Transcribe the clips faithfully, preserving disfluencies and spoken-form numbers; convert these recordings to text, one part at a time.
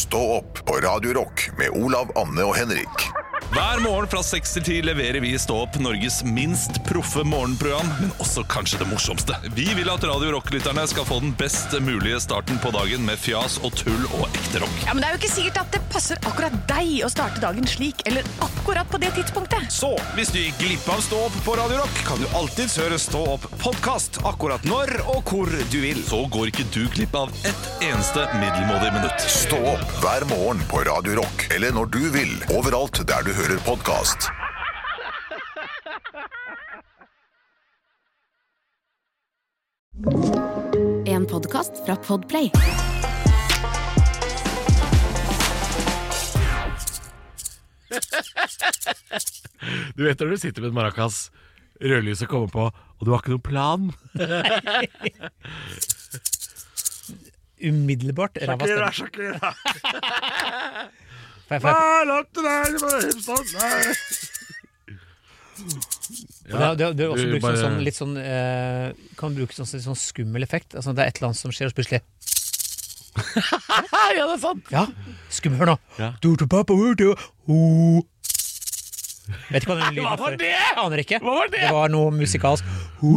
Stå opp på Radio Rock med Olav, Anne og Henrik. Hver morgen fra seks til ti leverer vi i Stå opp Norges minst proffe morgenprogram, men også kanskje det morsomste. Vi vil at Radio Rock-lytterne skal få den best mulige starten på dagen med fjas og tull og ekte rock. Ja, men det er jo ikke sikkert at det passer akkurat deg å starte dagen slik, eller akkurat på det tidspunktet. Så, hvis du gikk glipp av Stå opp på Radio Rock, kan du alltid høre Stå opp podcast akkurat når og hvor du vil. Så går ikke du glipp av ett eneste middelmådig minutt. Stå opp hver morgen på Radio Rock, eller når du vil, overalt der du hører podcast. En podcast fra Podplay. Du vet når du sitter med en maracas, rødlyset kommer på, og du har ikke noen plan. Umiddelbart ræva stemme. Shakira, For, for, Ja, det, det, det er også du brukt bare- som sånn, litt sånn eh, kan bruke sånn, sånn skummel effekt. Altså, det er et eller annet som skjer, og så plutselig ja, det er sant. Ja, skummel, hør nå. Ja. Du, du, pappa, du, du, oh. Vet ikke hva den lyden Hva er var for. det? Jeg aner ikke. Hva var det? Det var noe musikalsk.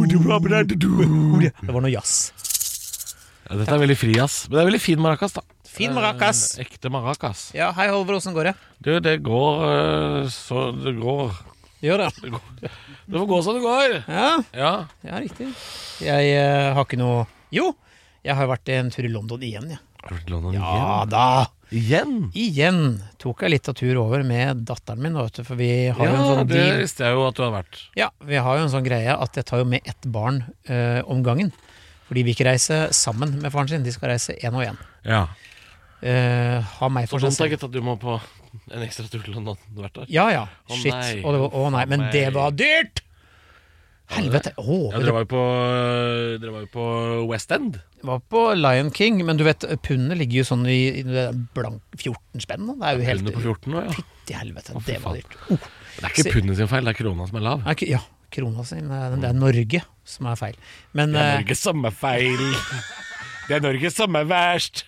Det var noe jazz. Ja, dette er veldig fri, ass. Men det er veldig fin maracas, da. Fin maracas. Eh, Ekte maracas. Ja, hei Holver, hvordan går det? Du, det går eh, så det går. Gjør det. Det går. Det får gå som det går. Ja, Ja. ja, riktig. Jeg eh, har ikke noe. Jo, jeg har vært en tur i London igjen, ja. Har du vært i London Ja igjen? da. Igjen? Igjen tok jeg litt av tur over med datteren min, vet du, for vi har jo en Ja, sånn det deal. visste jeg jo at du hadde vært. Ja, vi har jo en sånn greie at jeg tar jo med ett barn eh, om gangen. Fordi vi ikke reiser sammen med faren sin, de skal reise en og en. Ja. Eh, ha meg Så for seg dumt da, selv. gitt, at du må på en ekstra tur til London. Du har vært der. Ja, ja, Å shit. nei. Å, det var, å nei, men Å det nei. var dyrt! Helvete. Å, Ja, dere var jo på, dere var jo på West End. det var på Lion King, men du vet, pundet ligger jo sånn i, i det blank fjorten spenn. Da. Det er jo helt Under på fjorten nå, ja. Fytti helvete, Å, fy det var faen. dyrt. Oh. Det er ikke Se- pundet sin feil, det er krona som er lav. Nei, ikke- Ja, krona sin, eh, det er Norge som er feil. Men Det er eh, Norge som er feil. Det er Norge som er verst.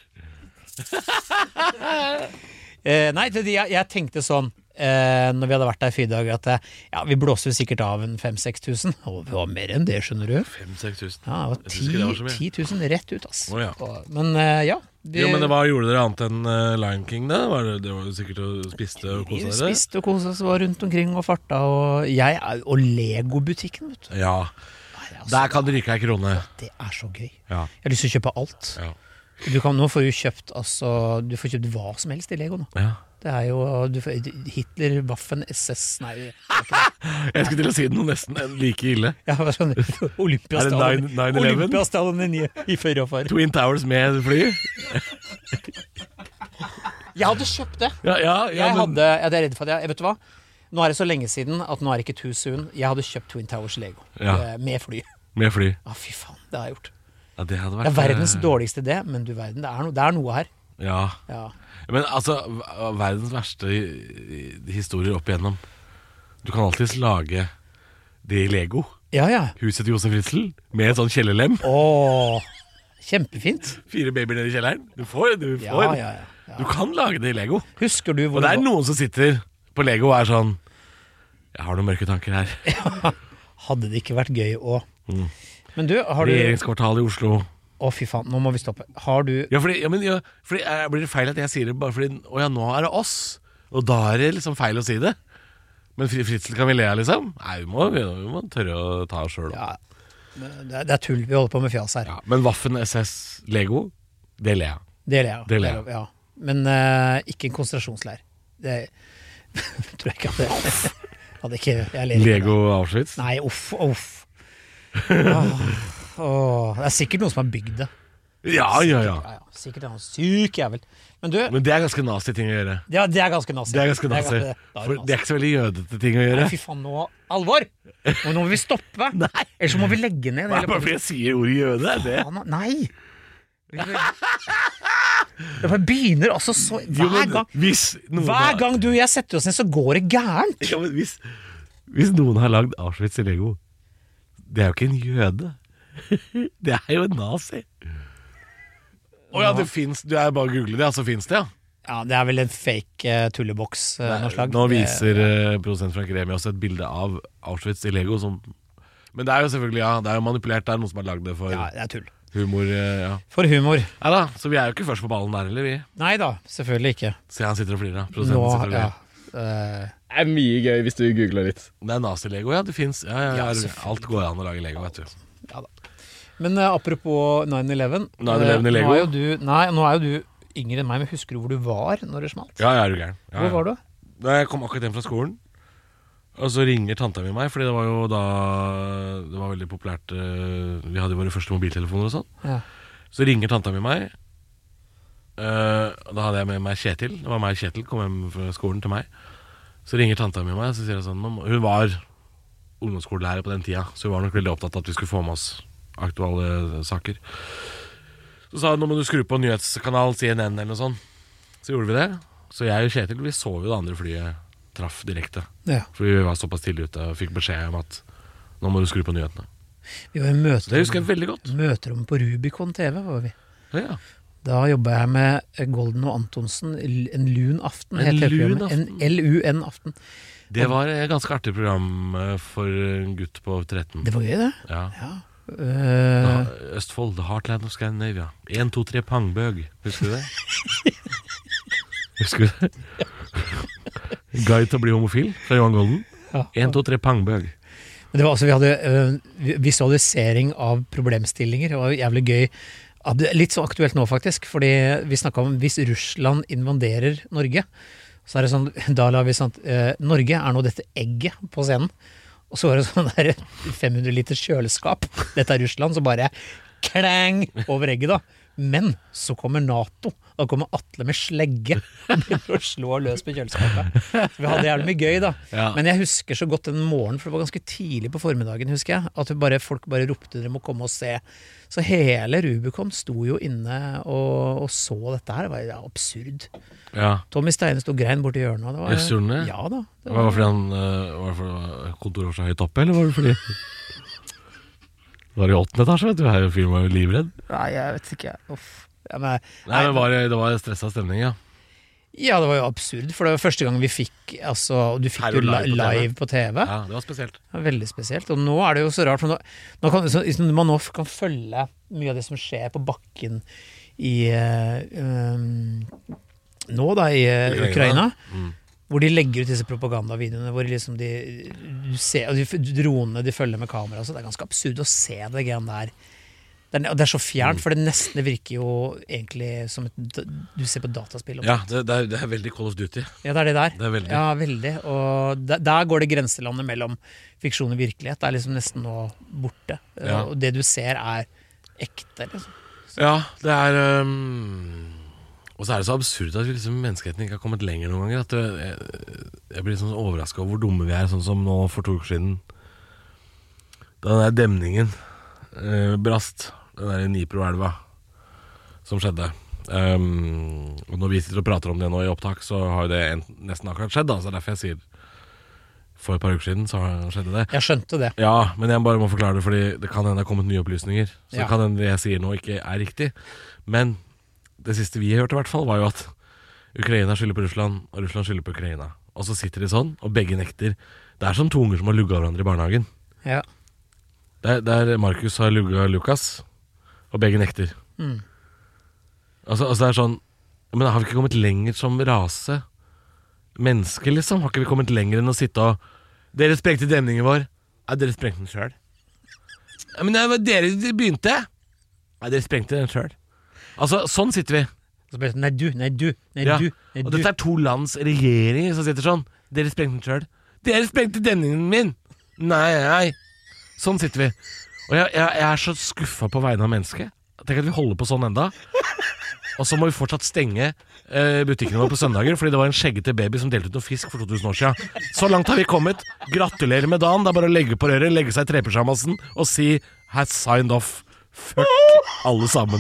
eh, Nei, det, jeg, jeg tenkte sånn eh, når vi hadde vært der i fire dager, at eh, ja, vi blåste jo sikkert av en fem-seks tusen. Og det var mer enn det, skjønner du. fem-seks tusen. Ja, det var Jeg synes ikke det var så mye. ti tusen rett ut, ass. Å, ja. Og- Men eh, ja. vi- Jo, men det, hva gjorde dere annet enn uh, Lion King da? Var det, det var jo sikkert å spiste og Vi kose dere? spiste og koset oss, var rundt omkring og farta, og jeg er Og Lego-butikken, vet du. Ja, Nei, altså, der kan det ryke ei krone. det er så gøy. Ja, Jeg har lyst til å kjøpe alt. ja, Du kan, nå får du kjøpt altså, Du får kjøpt hva som helst i Lego nå. ja. Det er jo du får, Hitler, Waffen, S S. Nei, det er ikke det. Jeg skulle til å si noe nesten like ille. Ja, hva er sånn Olympiastadion Er det nine eleven? Olympiastadion i, i førre og far. Twin Towers med fly. Jeg hadde kjøpt det. Ja, ja, ja, Jeg, men, hadde, jeg er redd for at jeg Vet du hva? Nå er det så lenge siden at nå er det ikke too soon. Jeg hadde kjøpt Twin Towers Lego Ja. eh, med fly. med fly. Ja, fy faen, det har jeg gjort. Ja, det hadde Det vært er verdens eh, dårligste idé, men du verden, det er, no, det er noe her. Ja, Ja. men altså, v- verdens verste hi- historier opp igjennom. Du kan alltids lage det i Lego. Ja, ja. Huset til Josef Fritzl med et sånn kjellerlem. Åh, kjempefint. Fire babyer nede i kjelleren. Du får, du Ja, får. ja, ja, ja. Du kan lage det i Lego. Husker du hvor Og det er var- noen som sitter på Lego og er sånn, jeg har noen mørke tanker her. Hadde det ikke vært gøy å Mm. Men du, har du Regjeringskvartal i Oslo. Å, fy faen, nå må vi stoppe. Har du Ja, fordi, ja, men, ja, fordi eh, blir det feil at jeg sier det bare fordi, å ja, nå er det oss. Og da er det liksom feil å si det. Men Fri- Fritzl kan vi le av, liksom? Nei, vi må, vi må tørre å ta oss selv. Ja, det er, det er tull vi holder på med fjas her. Ja, men Waffen S S Lego, det ler jeg. Det ler jeg. Det ler jeg. Ja. Men eh, ikke en konsentrasjonsleir. Det tror jeg ikke at det hadde ikke jeg ler ikke. Lego Auschwitz. Nei, uff, uff. Åh, åh, det er sikkert noen som har bygd det. Ja, ja, ja. Ja, ja, sikkert en syk jævel. Men du, Men det er ganske nasty ting å gjøre. ja, det er ganske nazi. Det er ganske nasty. det er For nazi. det er ikke så veldig jødete ting å gjøre. Nei, fy faen, nå Alvor! Og nå må vi stoppe. Ellers så må vi legge ned Bare fordi jeg sier ordet jøde, er det Faen, Nei! Det bare begynner altså så Jo, Hver men gang hvis noen Hver har- gang du og jeg setter oss ned, så går det gærent. Ja, men hvis, hvis noen har lagd Auschwitz i Lego, det er jo ikke en jøde. Det er jo en nazi. Å ja, det finnes. Du er bare å google det, ja, så finnes det, ja. Ja, det er vel en fake uh, tulleboks uh, noe slag. Nå viser uh, produsent Frank Remi også et bilde av Auschwitz i Lego som, men det er jo selvfølgelig, ja, det er jo manipulert. Det er noen som har lagd det for Ja, det er tull. humor, uh, ja. For humor. Ja da, så vi er jo ikke først på ballen der, eller vi? Nei da, selvfølgelig ikke. Se, han sitter og flirer da. Produsenten Nå, sitter og ja. flirer. Uh, Det er mye gøy hvis du googler litt. Det er Nazi-Lego, ja, det finnes. Ja, ja, Ja, ja, selvfølgelig. alt går an å lage Lego, vet du. men uh, apropos nine eleven. nine eleven i Lego? Nå er jo du, nei, nå er jo du yngre enn meg, men husker du hvor du var når det smalt? Ja, jeg er jo gæren. Ja, Hvor var du? Da jeg kom akkurat hjem fra skolen, og så ringer tanta mi meg, fordi det var jo da det var veldig populært. uh, Vi hadde jo våre første mobiltelefoner og sånn. Ja. Så ringer tanta mi meg. uh, Da hadde jeg med meg Kjetil. Det var meg og Kjetil kom hjem fra skolen til meg. Så ringer tanta mi meg, så sier jeg sånn, hun var ungdomsskolelærer på den tida, så hun var nok veldig opptatt av at vi skulle få med oss aktuelle saker. Så sa hun, nå må du skru på nyhetskanal C N N eller noe sånt. Så gjorde vi det. Så jeg og Kjetil, vi så jo det andre flyet traff direkte. Ja. For vi var såpass tidlig ute og fikk beskjed om at nå må du skru på nyhetene. Vi var i møterom, Det husker jeg veldig godt. møterom på Rubicon T V, var vi. Ja, ja. Da jobbet jeg med Golden og Antonsen, en lun aften, En het det lun programmet. En aften. L U N-aften. Det var et ganske artig program eh, for en gutt på tretten. Det var gøy, det. Ja. Ja. Da, Uh, Østfold, the heartland of Scandinavia. En, to, tre, Pangbøg. Husker du det? Husker du det? Guide til å bli homofil fra Johan Golden. Ja. En, to, tre, Pangbøg. Men det var også, vi hadde uh, visualisering av problemstillinger. Det var jævlig gøy. Ja, det er litt så aktuelt nå faktisk, fordi vi snakket om hvis Russland invaderer Norge, så er det sånn, da la vi sånn, uh, Norge er nå dette egget på scenen, og så var det sånn der fem hundre liters kjøleskap, dette er Russland, så bare klang over egget da. Men så kommer NATO, da kommer Atle med slegge og begynner å slå løs på kjøleskapet. Så vi hadde jævlig mye gøy da. Ja. Men jeg husker så godt den morgenen, for det var ganske tidlig på formiddagen, husker jeg, at vi bare, folk bare ropte dere må komme og se. Så hele Rubicon sto jo inne og, og så dette her, det var ja, absurd. Ja. Tommy Steine stod grein borti hjørnet. og Det var, Jøss, gjorde han det? Ja da. Det Var det fordi han uh, var det fordi kontoret var så høyt oppe, eller var det fordi det var i åttende etasje, vet du? Her fyren var jo livredd. Nei, jeg vet ikke. Uff. Ja, men, Nei, men var det, det var stressa stemning, ja. ja, det var jo absurd, for det var første gang vi fikk, altså, du fikk Her jo og li- live på T V. live på T V. Ja, det var spesielt. Det var veldig spesielt, og nå er det jo så rart, for nå, nå kan, så, når man nå kan følge mye av det som skjer på bakken i uh, um, nå da i uh, Ukraina. Ukraina, Mm. hvor de legger ut disse propagandavideoene, hvor liksom de, du ser, og de dronene de følger med kamera, så det er ganske absurd å se det greiene der. Det er, og det er så fjernt, for det nesten det virker jo egentlig som et, du ser på dataspill. Ja, det, det, er, det er veldig Call of Duty. Ja, det er det der. Det er veldig. Ja, veldig. Og der, der går det grenselandet mellom fiksjon og virkelighet. Det er liksom nesten nå borte. Ja. Og det du ser er ekte, liksom. Ja, det er um, og så er det så absurd at vi liksom, menneskeheten ikke har kommet lenger noen ganger. At det, jeg, jeg blir sånn overrasket over hvor dumme vi er, sånn som nå for to uker siden. Da den der demningen uh, brast, den der Nipro-elva som skjedde. Um, og når vi sitter og prater om det nå i opptak, så har jo det en, nesten akkurat skjedd. Da. Så det er derfor jeg sier for et par uker siden så skjedde det. Jeg skjønte det. Ja, men jeg bare må forklare det, fordi det kan hende det har kommet nye opplysninger. Så Ja. det kan hende det jeg sier nå ikke er riktig. Men det siste vi hørte i hvert fall var jo at Ukraina skylder på Russland, og Russland skylder på Ukraina. Og så sitter de sånn, og begge nekter. Det er som to unger som har lugget hverandre i barnehagen. Ja. Der, der Markus har lugget Lukas, og begge nekter. Mm. Altså, altså det er sånn, men har vi ikke kommet lenger som rase? Mennesker liksom, har ikke vi kommet lenger enn å sitte og dere sprengte demningen vår. Ja, dere sprengte den selv. Ja, men det var dere som begynte. Ja, dere sprengte den selv. Altså, sånn sitter vi. Så bare, nei du, nei du, nei Ja. du, nei Og du. dette er to lands regjeringer som sitter sånn. Dere sprengte den selv. Dere sprengte demningen min. Nei, nei. Sånn sitter vi. Og jeg, jeg, jeg er så skuffet på vegne av mennesket. Tenk at vi holder på sånn enda. Og så må vi fortsatt stenge eh, butikkene våre på søndager, fordi det var en skjeggete baby som delte ut noe fisk for to tusen år siden. Så langt har vi kommet. Gratulerer med dagen. Det er bare å legge på røret, legge seg i trepysjamasen og si has signed off. Fuck alle sammen.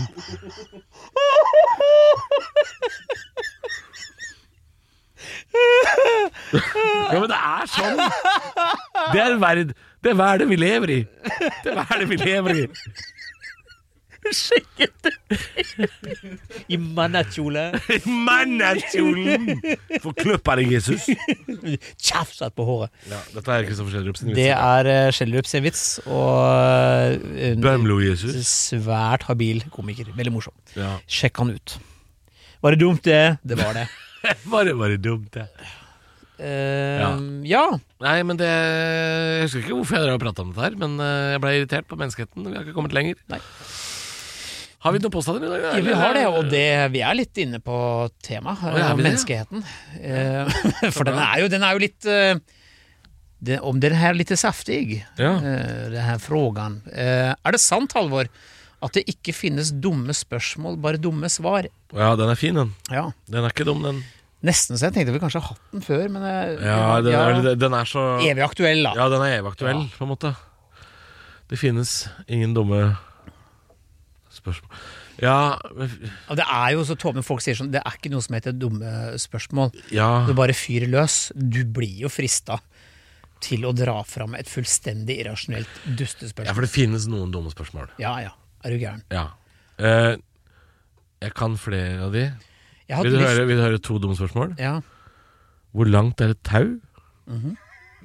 Ja, men det er sånn. Det er verd, det er verden vi lever i. Det er verden vi lever i. Skjeggete I mannekjole. Mannekjolen! Få kløppa deg, Jesus. Tjafsat på håret. Ja, dette er Kristoffer Schjelderup sin vits. Det er uh, Schjelderup sin vits, og uh, Bømlo Jesus. Svært habil komiker. Veldig morsom. Ja. Sjekk han ut. Var det dumt det? Det var det. Var det, var det dumt, det? Uh, Ja. ja. Nei, men det Jeg husker ikke hvorfor jeg har pratet om dette her, men eh, jeg ble irritert på menneskeheten. Vi har ikke kommet lenger. Nei. Har vi noen påstander i dag? Ja, vi har det, og det, vi er litt inne på temaet, Å, ja, er uh, vi det? menneskeheten. Uh, for den er jo, den er jo litt uh, det, om den her er litt saftig, Ja. uh, det her frågan. Uh, er det sant, Halvor, at det ikke finnes dumme spørsmål, bare dumme svar? Ja, den er fin, den. Ja, Den er ikke dum, den. nesten så jeg tenkte vi kanskje har hatt den før, men uh, Ja, den er, den er så evig aktuell da. Ja, den er evig aktuell, Ja. på en måte. Det finnes ingen dumme spørsmål. Ja, men- Og det er jo så tåpelig, folk sier sånn, det er ikke noe som heter dumme spørsmål. ja. Du bare fyrer løs. Du blir jo frista til å dra fram et fullstendig irrasjonelt ja, dustespørsmål. for det finnes noen dumme spørsmål. Ja, ja. Er du gæren? Ja. Eh, jeg kan flere av de. Jeg hadde Vil du, lyst... høre, vil du høre to dumme spørsmål? Ja. Hvor langt er et tau? Mhm.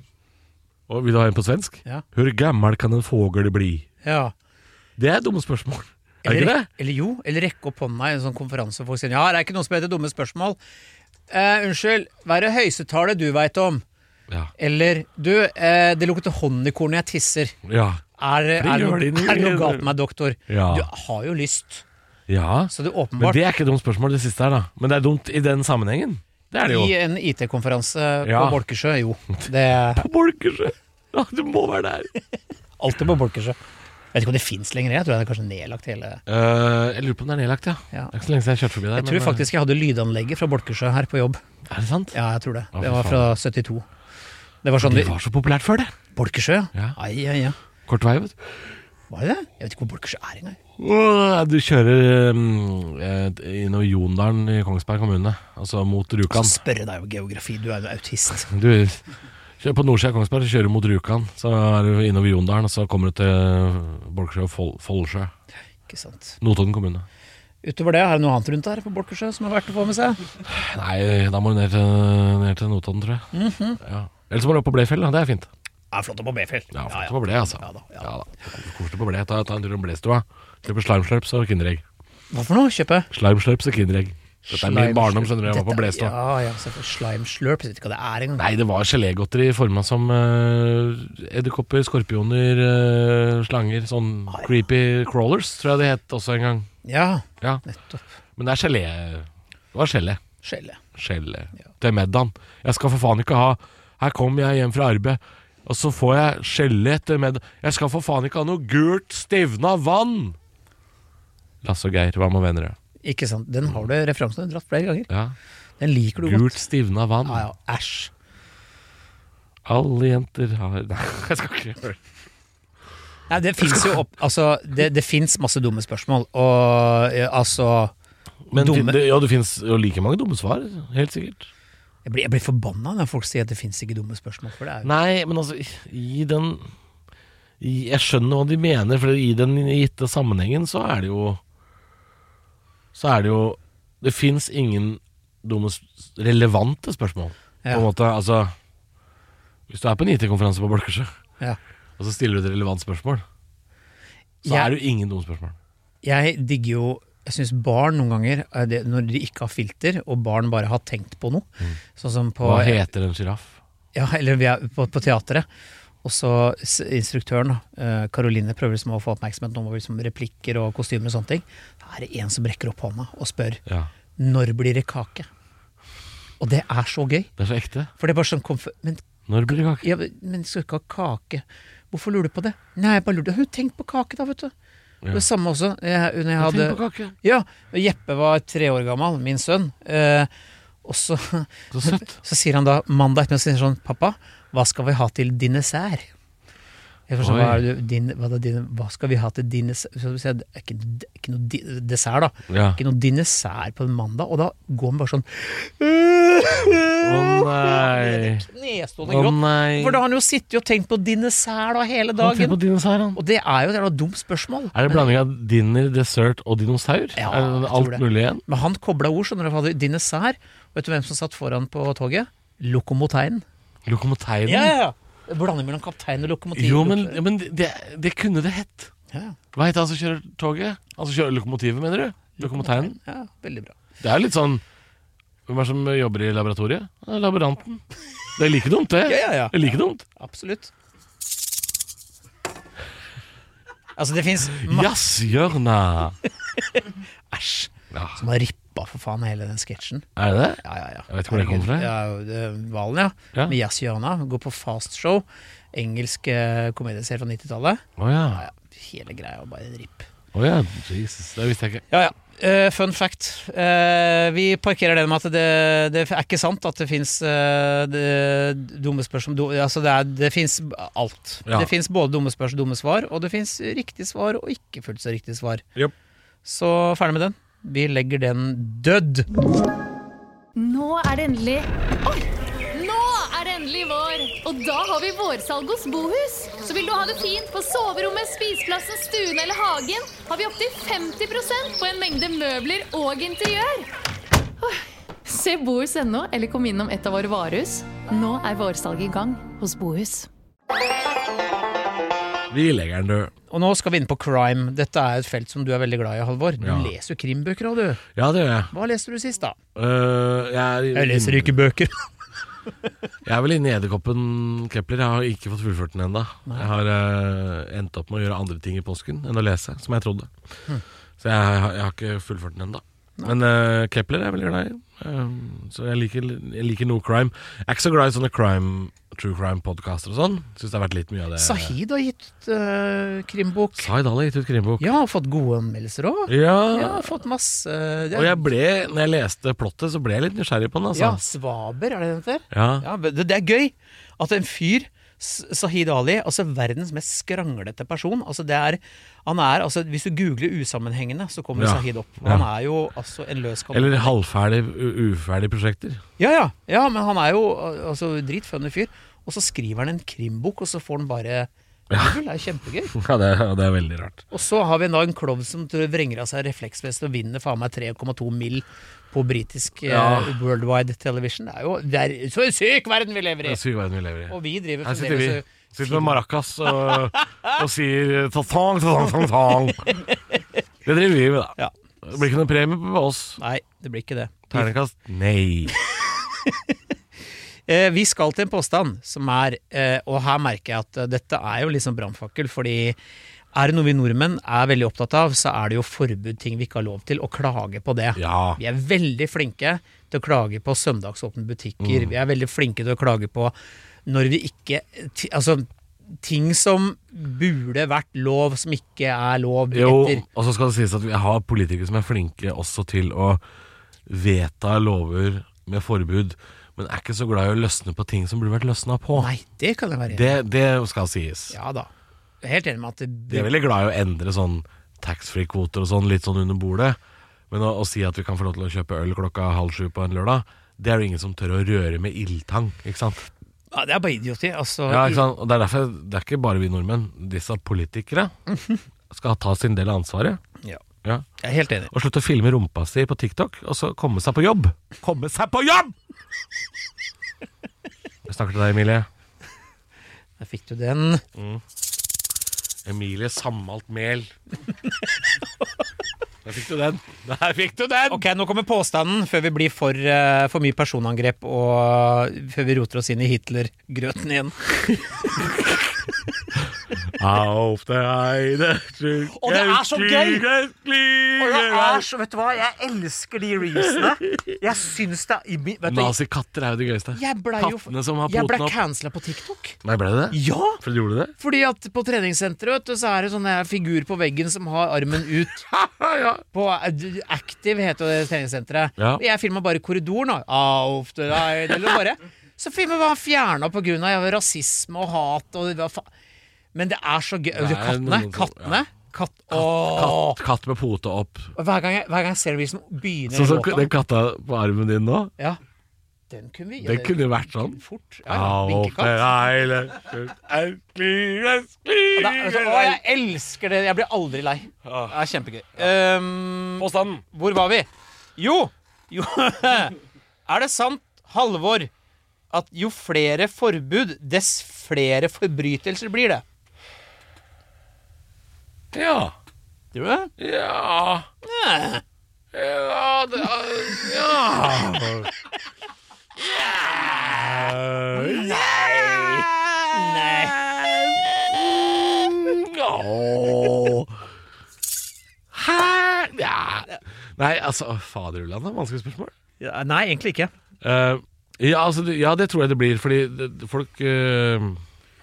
Og vil du ha en på svensk? Ja. Hvor gammel kan en fågel bli? Ja. Det er dumme spørsmål. Er det Eller, ikke det? eller jo, eller rekke opp hånda i en sånn konferanse. Folk sier, ja, det er ikke noe som heter dumme spørsmål. Eh, unnskyld, hva er det høyeste tallet du vet om? Ja. Eller, du, eh, det lukter honeykorn når jeg tisser. Ja. Er, er, Det er, gjør noe, det er det noe nå. galt med meg, doktor? Ja. Du har jo lyst. ja. Så det er Men åpenbart det er ikke et dumt spørsmål, det siste her, da. Men det er dumt i den sammenhengen. Det er det jo. i en I T-konferanse Ja. på Bolkesjø, jo. Det er På Bolkesjø! Ja, du må være der. alltid på Bolkesjø. Jeg vet ikke om det finnes lenger, jeg tror det er kanskje nedlagt hele... Eh, jeg lurer på om det er nedlagt, ja. Ja. Det er ikke så lenge siden jeg kjørte forbi der. Jeg tror men, faktisk jeg hadde lydanlegget fra Bolkesjø her på jobb. eh, Er det sant? Ja, jeg tror det. Å, Det fy var fra syttito. Det var sånn Det vi... var så populært før, det. Bolkesjø, ja. Ja. Ai, ai, ja. Kort vei, vet du. Var det det? Jeg vet ikke hvor Bolkesjø er engang. Åh, Du kjører um, innover Jondalen i Kongsberg kommune, altså mot Rjukan. Så spørre deg jo geografi, du er jo autist. Du kjører på nordsida av Kongsberg, så kjører du mot Rjukan. Så er du innover Jondalen, og så kommer du til Bolkesjø og Fol Foldsjø. Ikke sant. Notodden kommune. Utover det, er det noe annet rundt der på Bolkesjø som er verdt å få med seg? Nei, da må du ned til, ned til Notodden, tror jeg. Mhm. Ja. Eller så må du opp på Blefjell, da. Det er fint. Ja, flott på B-fjell. Ja, flott på Ble, altså. Ja da, ja. Ja da. Koselig på Ble. Ta, ta en tur om Blestua. Kjøper slimeslurps og Kinderegg. Hva for noe? Kjøpe? Slimeslurps og Kinderegg. Dette er min barndom, skjønner du. Jeg var på Dette er- Blestua. Ja, ja, så for slime slurp, jeg vet ikke hva det er engang. Nei, det var gelégodteri forma som uh, edderkopper, skorpioner, uh, slanger. Sånn creepy crawlers, tror jeg det het også en gang. Ja, Ja. nettopp. Men det er gelé. Det var gelé. Skjelle. Gelé. Til middagen. Jeg skal for faen ikke ha Her kommer jeg hjem fra arbeid, og så får jeg gelé til middag. Jeg skal for faen ikke ha noe gult, stivna vann! Lasse og Geir, hva med venner? Ikke sant, den har du referansen dratt flere ganger. Ja. Den liker du Gult, godt. stivna vann. Ja, ja, æsj. Alle jenter har Nei, jeg skal ikke gjøre det. Nei, det finnes jo opp, altså, det, det finnes masse dumme spørsmål, og eh, altså, Men Dumme. fin- det, ja, det finnes jo like mange dumme svar, helt sikkert. jeg blir, jeg blir forbanna når folk sier at det finnes ikke dumme spørsmål, for det er jo... Nei, men altså, i den i, Jeg skjønner hva de mener, for i den gitte sammenhengen så er det jo Så er det jo Det finnes ingen dumme, s- relevante spørsmål. Ja. På en måte, altså hvis du er på en I T-konferanse på Bolkesjø, Ja. og så stiller du et relevant spørsmål, så Jeg- er det jo ingen dumme spørsmål. Jeg digger jo, jeg synes barn noen ganger, er det, når de ikke har filter, og barn bare har tenkt på noe, sånn som på... Hva heter en giraff? Ja, eller vi er på, på teateret. Og så s- instruktøren, uh, Karoline, prøver liksom å få oppmerksomhet om liksom replikker og kostymer og sånne ting. Da er det en som brekker opp hånda og spør, Ja, når blir det kake? Og det er så gøy. det er så ekte. For det er bare sånn, kom, men, Når blir det kake? ja, men skal ikke ha kake. Hvorfor lurer du på det? Nei, jeg bare lurte. Hun tenk på kake da, vet du. Ja. Det samme også. Jeg, når jeg hadde... Tenk på kake. Ja, Jeppe var tre år gammel, min sønn. Eh, og så, Så søtt. så sier han da mandag ettermiddag sier han sånn, pappa, hva skal vi ha til din dessert? Jeg forstår, hva, er det, din, hva, er det, din, hva skal vi ha til din Det er ikke, det er ikke noe di, dessert da Ja. Ikke noe dessert på en mandag. Og da går man bare sånn Å nei Knestående Å gråt. nei For da har han jo sittet og tenkt på dessert da hele Han tenker dagen. på dinosaur, han. Og det er jo et jævla dumt spørsmål. Er det blanding av dinner, dessert og dinosaur? Ja, er det jeg tror alt det. mulig igjen? Men han koblet ord, skjønner du, for hadde dinosaur. Vet du hvem som satt foran på toget? Lokomoteinen. Lokomoteinen? Ja, ja, ja. Blander mellom kaptein og lokomotiv. Jo, men, ja, men det, det kunne det hett. Ja. Hva heter han som kjører toget? Han som kjører lokomotivet, mener du? Lokomoteinen? Ja, veldig bra. Det er litt sånn Hvem er det som jobber i laboratoriet? Det er laboranten. Det er like dumt, det. Ja, ja, ja. Det er like dumt. Absolutt. Altså, det finnes ma- Jazzhjørna. Æsj. Ja. Som har rippa for faen hele den sketsjen. Er det det? Ja, ja, ja. Jeg vet ikke hvor det kommer fra. Ja, det er Valen, ja. Ja. Med jazzhjørna. Går på fast show. Engelsk eh, komedieserie fra nittitallet. Å ja. Ja, ja. Hele greia var bare en ripp. Å ja. Jesus. Det visste jeg ikke. Ja, ja. Uh, fun fact. Uh, vi parkerer det med at det, det er ikke sant at det finnes uh, det, dumme spørsmål. Do, altså det, er, det finnes alt. Ja. Det finnes både dumme spørsmål og dumme svar, og det finnes riktig svar og ikke fullt så riktig svar. Yep. Så ferdig med den. Vi legger den død. Nå er det endelig Oi! Nå er det endelig vår, og da har vi vårsalg hos Bohus. Så vil du ha det fint på soverommet, spiseplassen, stuen eller hagen, har vi opp til femti prosent på en mengde møbler og interiør. Åh, se Bohus ennå, eller kom innom et av våre varehus. Nå er vårsalget i gang hos Bohus. Vi legger den død. Og nå skal vi inn på crime. Dette er et felt som du er veldig glad i, Halvor. Du Ja. leser jo krimbøker, og du. Ja, det gjør jeg. Hva leste du sist, da? Uh, jeg, er, Jeg leser ikke bøker. Jeg er vel inne i Edderkoppen Kepler. Jeg har ikke fått fullført den enda. Jeg har uh, endt opp med å gjøre andre ting i påsken enn å lese, som jeg trodde. Hm. Så jeg, jeg, har- jeg har ikke fullført den enda. Men uh, Kepler er jeg veldig glad i. Um, så jeg liker, jeg liker noe crime. Jeg er ikke så glad i sånne crime, true crime-podcaster og sånn. Synes det har vært litt mye av det. Sahid har gitt uh, krimbok. Sahid har gitt ut krimbok. Ja, har fått gode anmeldelser også. Ja. Ja, har fått masse det er- Og jeg ble, når jeg leste plottet, så ble jeg litt nysgjerrig på den, altså. Ja, Svaber, er det den heter? Ja. Ja, det, det er gøy at en fyr, S- Sahid Ali, altså verdens mest skranglete person, altså det er, han er, altså hvis du googler usammenhengende, så kommer Ja. Sahid opp. Og Ja. han er jo altså en løs kanon. Eller halvferdig, u- uferdige prosjekter. Ja, ja, ja, men han er jo altså dritfunny fyr. Og så skriver han en krimbok, og så får han bare Det er kjempegøy. Ja, det, er- det er veldig rart. Og så har vi da en klovn som vrenger av seg refleksvest og vinner faen meg tre komma to mill på britisk Ja. eh, worldwide television. Det er jo det er så en syk verden vi lever Det i! er syk verden vi lever i. Og vi driver Her sitter vi fremdeles og- Sitter med maracas og, og sier ta-tang, ta-tang, ta-tang. Det driver vi med, da. Ja. Det blir ikke noen premie på oss. Nei, det blir ikke det. Ternekast? Nei. Eh, vi skal til en påstand som er, eh, og her merker jeg at eh, dette er jo liksom brannfakkel, fordi er det noe vi nordmenn er veldig opptatt av, så er det jo forbud ting vi ikke har lov til, å klage på det. Ja. Vi er veldig flinke til å klage på søndagsåpne butikker, Mm. vi er veldig flinke til å klage på når vi ikke, ti- altså ting som burde vært lov, som ikke er lov Jo, etter. og så skal det sies at vi har politikere som er flinke også til å vedta lover med forbud, men er ikke så glad i å løsne på ting som burde vært løsna på. Nei, det kan jeg være enig i. Det, det skal sies. Ja da. Jeg er helt enig med at det, De er veldig glad i å endre sånn taxfree-kvoter og sånn litt sånn under bordet, men å, å si at vi kan få lov til å kjøpe øl klokka halv sju på en lørdag, det er jo ingen som tør å røre med ildtang, ikke sant? ja, det er bare idioti. Altså, Ja, ikke sant? Og det er derfor, det er ikke bare vi nordmenn, disse politikere skal ta sin del av ansvaret. Ja. Ja. Jeg er helt enig. Og slutte å filme rumpa si på TikTok, og så komme seg på jobb. Komme seg på jobb! Jeg snakker til deg, Emilie. Der fikk du den. Emilie Sammalt Mel. Der fikk du den. Der fikk du den! Ok, nå kommer påstanden før vi blir for, eh, for mye personangrep og før vi roter oss inn i Hitler-grøten igjen. Auf der Heide. Og det er så gøy! Og jeg er så, vet du hva, jeg elsker de reelsene. Jeg syns det er, vet du, Nazikatter er jo det gøyeste. jeg ble jo Kattene som har jeg ble poten opp. cancela på TikTok. Nei, ble det det? Ja! For du gjorde det? Fordi at på treningssenteret, vet du, så er det sånn en figur på veggen som har armen ut. Ja. På eh, Active heter jo det treningssenteret. Ja. Og jeg filmet bare korridoren da. Auf der Heide, eller bare. Så filmet var han fjernet på grunn av rasisme og hat og hva faen. Men det er så gøy. Det er Kattene, noen som- kattene. Katt, Katt, katt med pote opp. Hver gang jeg, hver gang jeg ser det som begynner Sånn som låta. den katta på armen din nå. Ja. Den kunne vi Den kunne jo vært sånn. Fort. Ja, ja. Vinkekatt. Ja, Og da, altså, å, jeg elsker det. Jeg blir aldri lei. Det er kjempegøy. Um, Påstanden. hvor var vi? Jo! jo. Er det sant, Halvor, at jo flere forbud, dess flere forbrytelser blir det? Ja. Tror du det? Ja. Ja. Ja, det er Ja. Nei. Nei. Åh. Hæ? Ja. Nei, altså, faderulland er et vanskelig spørsmål. Ja, nei, egentlig ikke. Uh, ja, altså, det- ja, det tror jeg det blir, fordi det, folk uh,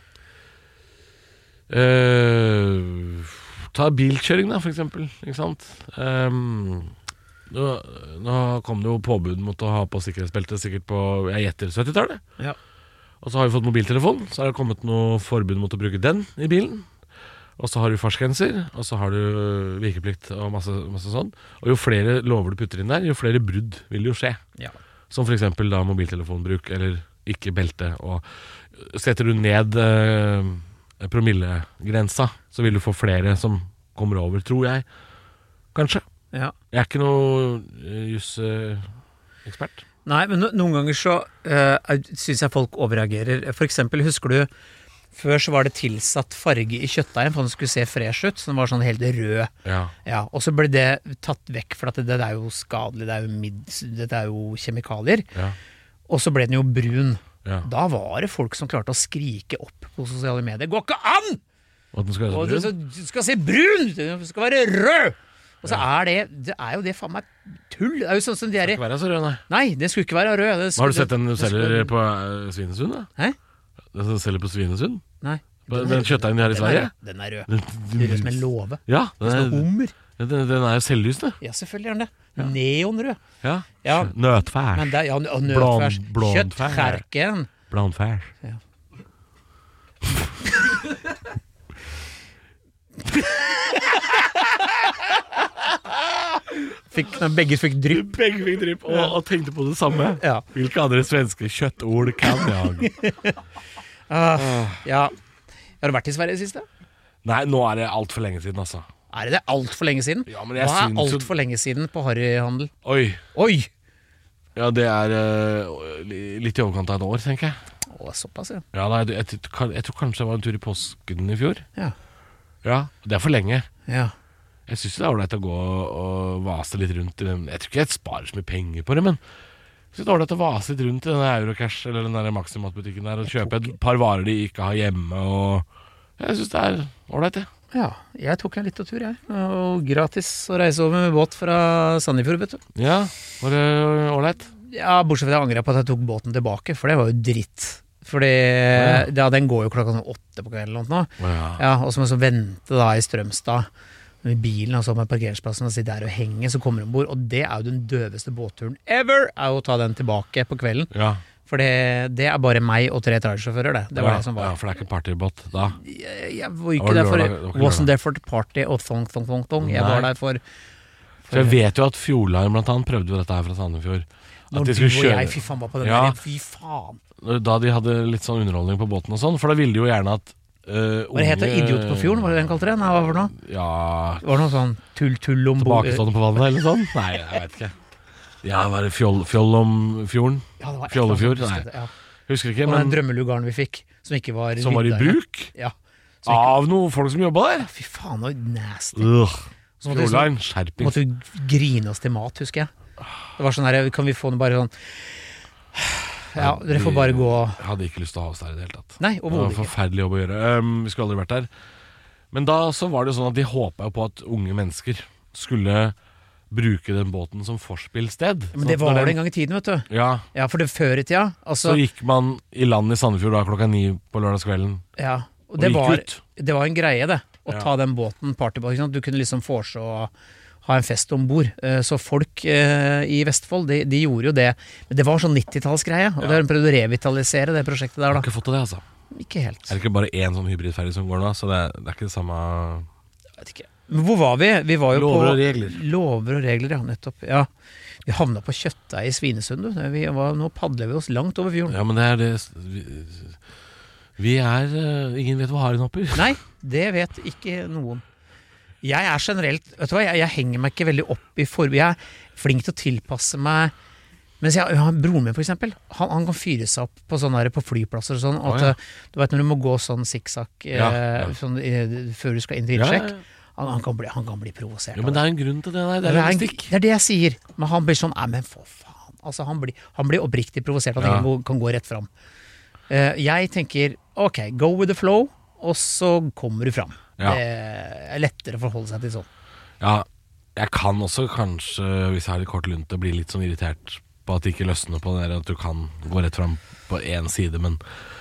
uh, Ta bilkjøring, da, for eksempel. Ikke sant? Um, nå, nå kom det jo påbud mot å ha på sikkerhetsbelte sikkert på jeg gjetter syttitallet. Ja. Og så har vi fått mobiltelefon, så har det kommet noe forbud mot å bruke den i bilen. Og så har du fartsgrenser, og så har du vikeplikt og masse, masse sånn. Og jo flere lover du putter inn der, jo flere brudd vil det jo skje. Ja. Som for eksempel da mobiltelefonbruk eller ikke belte. Og setter du ned eh, promillegrensa, så vil du få flere som kommer over, tror jeg. Kanskje. Ja. Jeg er ikke noe uh, jusekspert. Nei, men no, noen ganger så uh, syns jeg folk overreagerer. For eksempel, husker du før så var det tilsatt farge i kjøttdeigen for at den skulle se fresh ut, så den var sånn helt rød. Ja. Ja, og så ble det tatt vekk, for at det, det er jo skadelig, det er jo, mid, det er jo kjemikalier. Ja. Og så ble den jo brun. Ja. Da var det folk som klarte å skrike opp på sosiale medier. Går ikke an! Og at den skal Og være du, så så, brun? du skal se brun! Du skal være rød! Og så er det Det er jo det faen meg tull. Det er jo sånn som de er Ikke være så rød, nei. Nei, det skulle ikke være rød. Det Har du skulle- sett den du det skulle- selger på uh, Svinesund, da? Hæ? Den som selger på Svinesund? Nei. På Den kjøttdeigen de har i Den er Sverige? rød. Den er rød. Det er rød som en låve. Ja, den Som en er, hummer. den, den er jo selvlysende. Ja, selvfølgelig er den det. Neonrød. Ja. Ja. Nøtfær. Men det er ja, og nøtfærs. Blond- blondfær. Kjøttkerken. Blondfær. Fikk, begge fikk drypp. Begge fikk drypp, og, og tenkte på det samme. Ja. Hvilke andre svenske kjøttord kan jeg? Ah, ja. Har du vært i Sverige i det siste? Nei, nå er det alt for lenge siden, altså. Er det det altfor lenge siden? Ja, men jeg Hva er syns jo- altfor lenge siden på harryhandel? Oi. Oi! Ja, det er uh, litt i overkant av et år, tenker jeg. Å, såpass, ja. Ja, nei, jeg, jeg, jeg tror kanskje det var en tur i påsken i fjor. Ja. Ja, det er for lenge. Ja. Jeg synes det er ålreit å gå og vase litt rundt i den. Jeg tror ikke jeg sparer så mye penger på det, men jeg synes det er ålreit å vase litt rundt i denne Eurocash eller den der Maximat-butikken der og kjøpe et par varer de ikke har hjemme. Og jeg synes det er ålreit, det. Ja, jeg tok en liten tur, jeg. Og gratis å reise over med båt fra Sandefjord, vet du. Ja, var det ålreit? Ja, bortsett fra at jeg angret på at jeg tok båten tilbake, for det var jo dritt. Fordi ja, den går jo klokka sånn åtte på kvelden eller noe. Ja. Ja, og så må jeg så vente da i Strømstad med bilen og så med parkeringsplassen og sitte der og henge, så kommer de ombord. Og det er jo den døveste båtturen ever, er jo å ta den tilbake på kvelden. Ja. For det, det er bare meg og tre trailersjåfører, det. Det var ja, det som var. Ja, for det er ikke partybåt da. Jeg, jeg var ikke Det var der for lørdag, det var ikke Wasn't lørdag. there for the party og thong, thong, thong, thong. Jeg Nei. var der for, For jeg vet jo at Fjordline blant annet prøvde jo dette her fra Sandefjord. At når de du skulle og kjøre jeg, fy faen, var på den Ja. der. Fy faen. Da de hadde litt sånn underholdning på båten og sånn. For da ville de jo gjerne at uh, Hva det heter det? Idiot på fjorden, var det den kalte det? Nei, hva var det nå? Ja, Det var noe sånn tull-tull om bord. tilbakestående på vannet eller sånn? Nei, jeg vet ikke. Ja, var det fjoll, fjoll om fjorden? Ja, det var et Fjollefjord? eller Nei, annet sånt, ja. husker ikke, Og den men drømmelugaren vi fikk, som ikke var som var i rydda ennå. bruk Ja. Som ikke, av noen folk som jobba der. fy faen, så nasty. Ugh. Så måtte vi, Fjordline, så, skjerpings. måtte vi grine oss til mat, husker jeg. Det var sånn her, kan vi få noe bare sånn Ja, dere får bare gå. Jeg hadde ikke lyst til å ha oss der i det hele tatt. Nei, Det var overhodet en ikke. forferdelig jobb å gjøre. Um, vi skulle aldri vært der. Men da så var det jo sånn at de håpa jo på at unge mennesker skulle bruke den båten som forspillsted. Men det var det en gang i tiden, vet du. Ja, Ja, for det før i tida. Altså, så gikk man i land i Sandefjord da klokka ni på lørdagskvelden. ja, og og det gikk var, ut. det var en greie, det. Å Ja. ta den båten, partybåten. ikke sant? Du kunne liksom forse å ha en fest om bord. Så folk eh, i Vestfold, de, de gjorde jo det. Men det var sånn nittitallsgreie, og det har de prøvd å revitalisere, det prosjektet der, Jeg har da. ikke fått til det, altså. ikke helt. Er det ikke bare én sånn hybridferje som går nå? Så det er, det er ikke det samme. Jeg vet ikke. Men hvor var vi? Vi var jo Lover på og regler. Lover og regler, ja, nettopp. Ja. Vi havna på Kjøttdeig i Svinesund, du. Vi var, nå padler vi oss langt over fjorden. Ja, men det er det Vi, vi er uh, ingen vet hva haren hopper. Nei, det vet ikke noen. Jeg er generelt, vet du hva, jeg, jeg henger meg ikke veldig opp i for... Jeg er flink til å tilpasse meg. Mens jeg, ja, broren min for eksempel, han, han kan fyre seg opp på, sånne der, på flyplasser og sånn. Oh, at, ja. Du vet når du må gå sånn sikksakk Ja, eh, ja. sånn, eh, før du skal inn til innsjekk. Ja, ja, ja. Han, han, kan bli, han kan bli provosert. Ja, men det er en grunn til det der. Det det, er er en, logistikk. det er det jeg sier. Men han blir sånn, nei, men for faen. Altså, han, blir, han blir oppriktig provosert at Ja. ingen kan gå rett fram. Eh, jeg tenker, ok, go with the flow, og så kommer du fram. Ja. Det er lettere å forholde seg til sånn. Ja, jeg kan også kanskje, hvis jeg har litt kort lunte, bli litt sånn irritert på at det ikke løsner på det der, at du kan gå rett fram på en side, men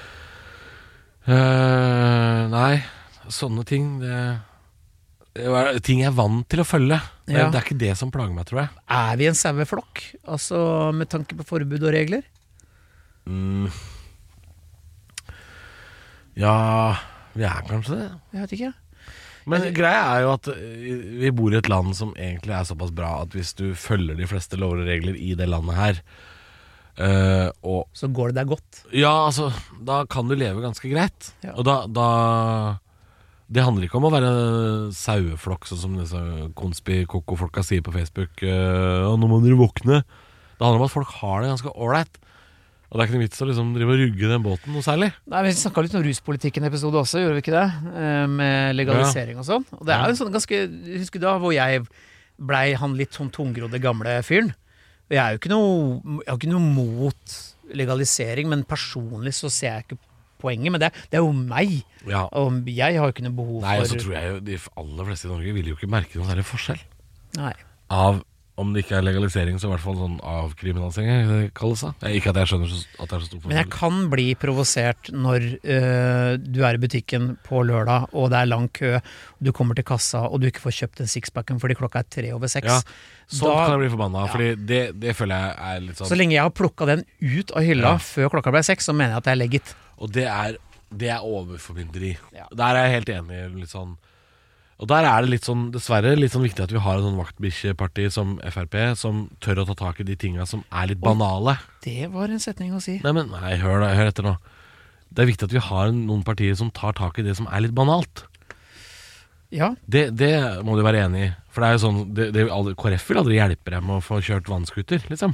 øh, nei, sånne ting, det, det er ting jeg er vant til å følge. Det, Ja. det er ikke det som plager meg, tror jeg. Er vi en saueflokk? Altså, med tanke på forbud og regler? Mm. Ja, vi er kanskje det. Jeg vet ikke. Men greia er jo at vi bor i et land som egentlig er såpass bra at hvis du følger de fleste lover og regler i det landet her, øh, og Så går det deg godt. ja, altså, da kan du leve ganske greit. Ja. Og da, da det handler ikke om å være saueflokk, sånn som disse konspikoko-folka sier på Facebook. øh, Nå må dere våkne. Det handler om at folk har det ganske ålreit. Og det er ikke noe vits å liksom drive og rugge den båten noe særlig. Nei, Vi snakka litt om ruspolitikken-episode også, gjorde vi ikke det? Eh, Med legalisering og sånn. Og det er jo en sånn ganske Husker du da hvor jeg blei han litt sånn tungrodde gamle fyren? Og jeg er jo ikke noe Jeg har ikke noe mot legalisering, men personlig så ser jeg ikke poenget. Men det er, det er jo meg. Ja. Og jeg har jo ikke noe behov Nei, og så for tror jeg jo de aller fleste i Norge vil jo ikke merke noen særlig forskjell Nei. av om det ikke er legalisering, så i hvert fall sånn avkriminalisering, det kalles det. Ikke at jeg skjønner så, at det er så stort Men jeg kan bli provosert når øh, du er i butikken på lørdag, og det er lang kø, du kommer til kassa, og du ikke får kjøpt den sixpacken fordi klokka er tre over seks. Ja, sånn Da- kan jeg bli forbanna, fordi det, det føler jeg er litt sånn. Så lenge jeg har plukka den ut av hylla Ja. før klokka ble seks, så mener jeg at det er legit. Og det er, det er overformynderi. Ja. Der er jeg helt enig. Litt sånn. Og der er det litt sånn, dessverre litt sånn viktig at vi har en sånn vaktbikkjeparti som F R P, som tør å ta tak i de tinga som er litt banale. Det var en setning å si. Nei, men nei, hør, da, hør etter nå. Det er viktig at vi har noen partier som tar tak i det som er litt banalt. Ja, Det, det må du være enig i. For det er jo sånn det, det, K R F vil aldri hjelpe deg med å få kjørt vannskuter, liksom.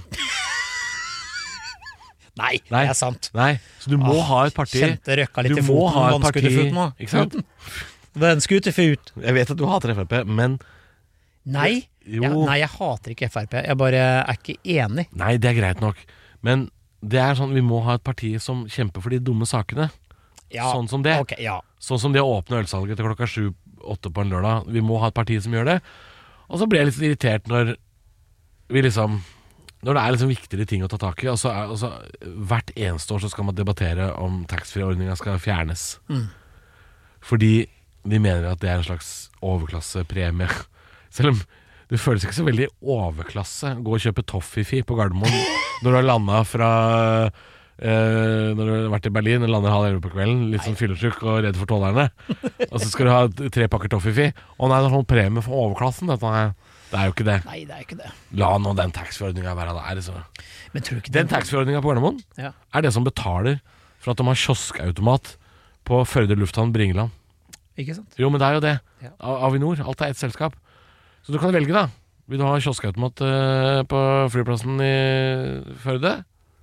Nei, Nei. det er sant. Nei, så du må Åh, ha et parti. kjente røkka litt Du i må foten, ha et parti, vannskuterfot nå. ikke sant? Vannskuterfot. Jeg vet at du hater F R P, men Nei, Jo. jeg, nei, jeg hater ikke F R P. Jeg bare er ikke enig. Nei, det er greit nok. Men det er sånn, vi må ha et parti som kjemper for de dumme sakene. Ja, Sånn som det. ok, ja. Sånn som det å åpne ølsalget til klokka sju åtte på en lørdag. Vi må ha et parti som gjør det. Og så blir jeg litt irritert når vi liksom Når det er liksom viktigere ting å ta tak i. Og så er, og så, hvert eneste år så skal man debattere om taxfree-ordninga skal fjernes. Mm. Fordi de mener at det er en slags overklassepremie. Selv om det føles ikke så veldig overklasse å gå og kjøpe Toffifee på Gardermoen når du har landa fra eh, Når du har vært i Berlin og lander halv elleve på kvelden, litt sånn fyllesyk og redd for tollerne. Og så skal du ha tre pakker Toffifee. Å nei, det er sånn premie for overklassen. Dette her. Det er jo ikke det. Nei, det er ikke det. La nå den taxfree-ordninga være der. Så. Men tror du ikke Den taxfree-ordninga på Gardermoen Ja. er det som betaler for at de har kioskautomat på Førde lufthavn Bringeland. Ikke sant? Jo, men det er jo det. Ja. A- Avinor. Alt er ett selskap. Så du kan velge, da. Vil du ha kioskautomat eh, på flyplassen i Førde?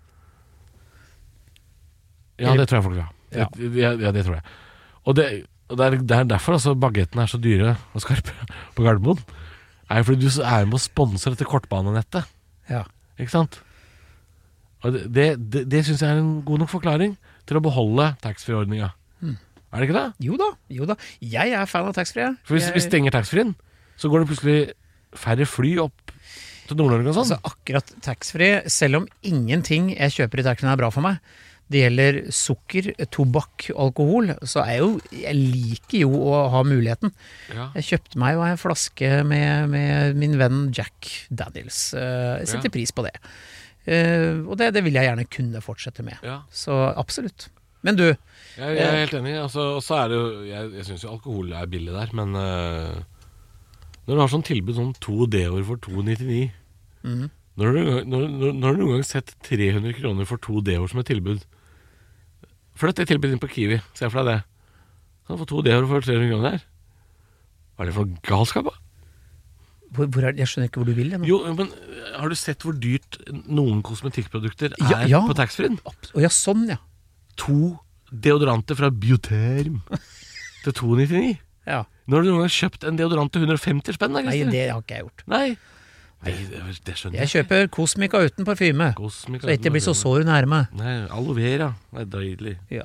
Ja, det tror jeg folk vil ha. Ja. Ja, ja, det tror jeg. Og det, og det, er, det er derfor altså, bagettene er så dyre og skarpe på Gardermoen. Er fordi du er med å sponse dette kortbanenettet. Ja. Ikke sant? Og det, det, det, det syns jeg er en god nok forklaring til å beholde taxfree-ordninga. Mm. Er det ikke det? Jo da, jo da. Jeg er fan av taxfree. For hvis jeg, vi stenger taxfree-en, så går det plutselig færre fly opp til Nord-Norge og sånn. Altså akkurat taxfree, selv om ingenting jeg kjøper i taxfree er bra for meg, det gjelder sukker, tobakk, alkohol, så er jo, jeg liker jo å ha muligheten. Ja. Jeg kjøpte meg jo en flaske med, med min venn Jack Daniels. Eh, Jeg setter Ja. pris på det. Eh, Og det, det vil jeg gjerne kunne fortsette med. Ja. Så absolutt. Men du, Jeg, jeg er helt enig. Altså, og så er det jo Jeg, jeg syns jo alkohol er billig der, men uh, når du har sånn tilbud sånn to deoer for to nittini Mhm. når, du, når, når, når du noen gang sett tre hundre kroner for to deoer som et tilbud? For dette er tilbud inn på Kiwi. Se for deg det. Kan du få to deoer for tre hundre kroner der? Hva er det for galskap, da? hvor, hvor er, jeg skjønner ikke hvor du vil det nå. Jo, men har du sett hvor dyrt noen kosmetikkprodukter er Ja, ja. på taxfree-en? Å ja, sånn, ja. To deodoranter fra Bioterm til to nittini. ja. Når har du noen gang kjøpt en deodorant til hundre og femti spenn? Da, Nei, Christer? det har ikke jeg gjort. Nei. Nei, det, det skjønner Jeg kjøper Cosmica uten parfyme, Cosmica så jeg ikke uten blir så parfyme. sår nærme. Nei, aloe vera. Det er deilig. Ja,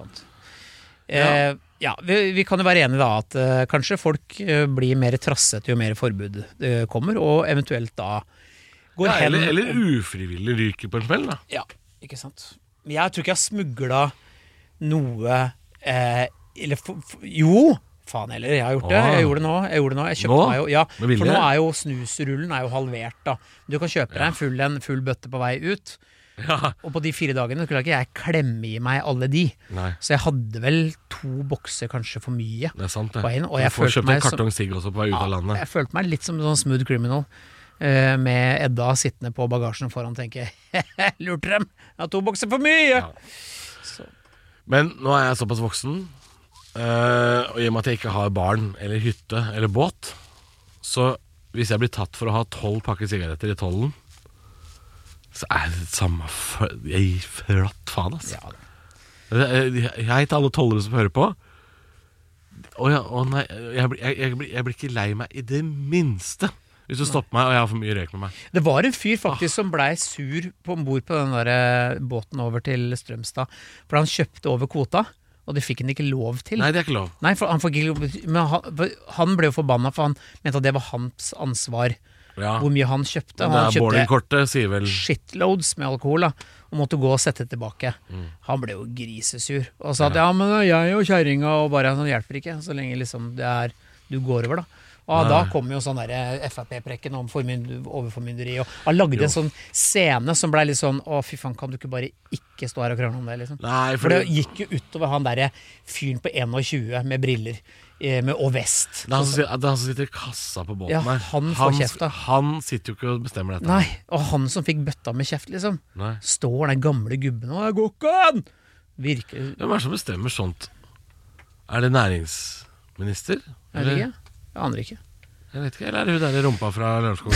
eh, ja vi, vi kan jo være enige da at eh, kanskje folk eh, blir mer trassete jo mer forbud eh, kommer, og eventuelt da går Ja, hen eller, eller ufrivillig ryker på en smell, da. Ja, ikke sant. Men jeg tror ikke jeg har smugla noe eh, Eller f f jo, faen heller, jeg har gjort det. Jeg gjorde det nå. Jeg gjorde det nå. Jeg kjøpte Nå? meg jo, ja, Med vilje? for nå er jo snusrullen er jo halvert, da. Du kan kjøpe deg en full, en full bøtte på vei ut. Ja. Og på de fire dagene skulle ikke jeg klemme i meg alle de. Nei, Så jeg hadde vel to bokser kanskje for mye. det er sant, det. På en, og Du jeg får følte kjøpt meg en som- kartong sigg også på vei ut av landet. Jeg følte meg litt som en sånn smooth criminal. eh, Med Edda sittende på bagasjen foran og tenke lurte dem, jeg har to bokser for mye. Ja. Men nå er jeg såpass voksen, eh, og i og med at jeg ikke har barn eller hytte eller båt, så hvis jeg blir tatt for å ha tolv pakker sigaretter i tollen, så er det samme f- Jeg gir flatt faen, altså. Ja, Jeg, jeg heter alle tollere som hører på. Å ja, å nei, jeg, blir- jeg, jeg, blir- jeg blir ikke lei meg i det minste hvis du stopper meg og jeg har for mye røyk med meg. Det var en fyr faktisk som blei sur på ombord på den der eh, båten over til Strømstad, for han kjøpte over kvota, og det fikk han ikke lov til. Nei, det er ikke lov. Nei, for han, fikk ikke lov- men han, han ble jo forbanna, for han mente at det var hans ansvar Ja. hvor mye han kjøpte. Det Han er kjøpte boardingkortet, sier vel shitloads med alkohol da, og måtte gå og sette tilbake. Mm. Han ble jo grisesur og sa at ja, men det er jeg og kjerringa, og bare sånn hjelper ikke så lenge liksom det er du går over, da. Og da kom jo sånn der F R P-prekken om formynd- overformynderi, og han lagde Jo. en sånn scene som ble litt sånn å fy faen, kan du ikke bare ikke stå her og krangle om det, liksom. Nei, For det gikk jo utover han der fyren på tjueen med briller eh, med, og vest. Det er han som, sitter- det er han som sitter i kassa på båten Ja, her. han får kjeft, da. Han sitter jo ikke og bestemmer dette. Nei, og han som fikk bøtta med kjeft, liksom. Nei. Står den gamle gubben og det går ikke an! Virker Hvem er det som bestemmer sånt? Er det næringsminister? Er det ikke? Jeg aner ikke. Jeg vet ikke, eller er det hun der i rumpa fra Lørenskog?